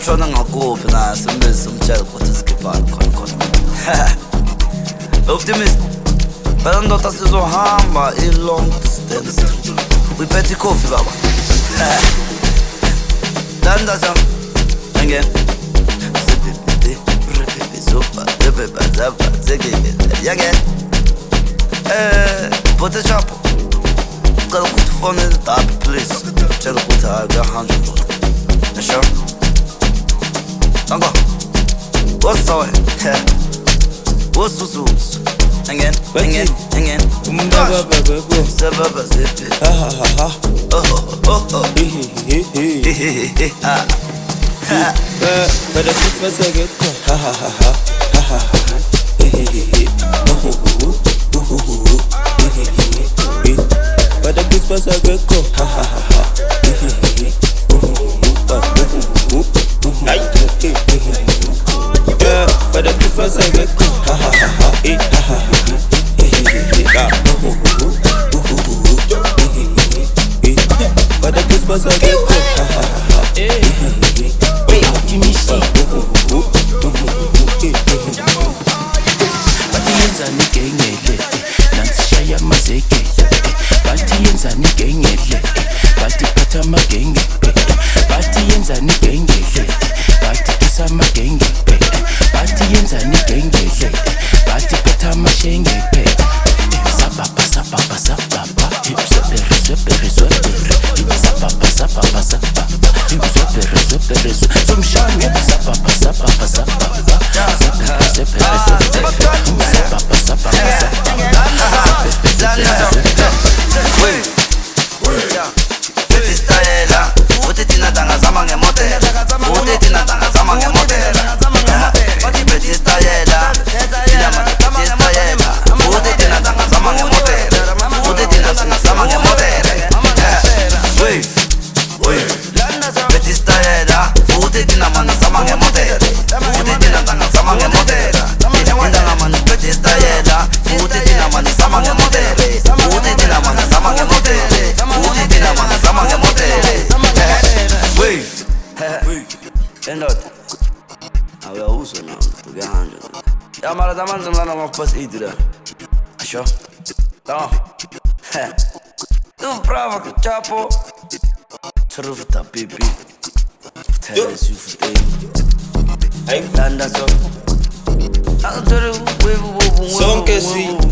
shona ngakuphi na simbizi umtshela ukuthi sikhipana khona optimist phela ndoda sizohamba i-long distance uyiphethe ikhofi baba dandaza again Pote chapo Cala ukuthi phone in the top please Tshela ukuthi aka 100 You sure? Dango What's up? What's up? Again Sababa zipi But I keep myself get But I keep myself get But I keep myself get But I keep myself Batiyenza nigengele nansishaya mazeke Batiyenza nigengele batiphatha magenge Batiyenza nigengele batikisa magenge Batiyenza nigengele batiphatha mashenge Sababa sababa sababa Swepere swepere swepere Sababa sababa sababa Swepere swepere swepere Sumshange sababa sababa sababa Swepere swepere Uyawuzwa nami kuyahanja ya mara zamanzi mlana ngokupasa idira asho no tu brava que chapo truta pipi tells you for Hey, landa so sonke si